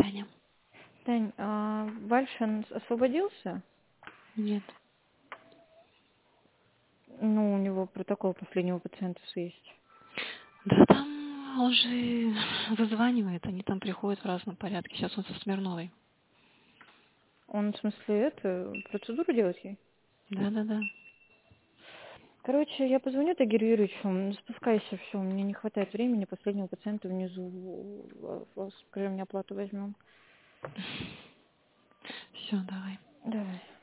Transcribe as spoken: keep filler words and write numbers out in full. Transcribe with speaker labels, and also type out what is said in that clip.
Speaker 1: Таня.
Speaker 2: Тань, а Вальшин освободился?
Speaker 1: Нет.
Speaker 2: Ну, у него протокол последнего пациента есть.
Speaker 1: Да там он же зазванивает, они там приходят в разном порядке. Сейчас он со Смирновой.
Speaker 2: Он, в смысле, это, процедуру делать ей?
Speaker 1: Да-да-да.
Speaker 2: Короче, я позвоню Тагиру Юрьевичу, спускайся, все, мне не хватает времени, последнего пациента внизу, скажи, мне оплату возьмем.
Speaker 1: Все, давай.
Speaker 2: Давай.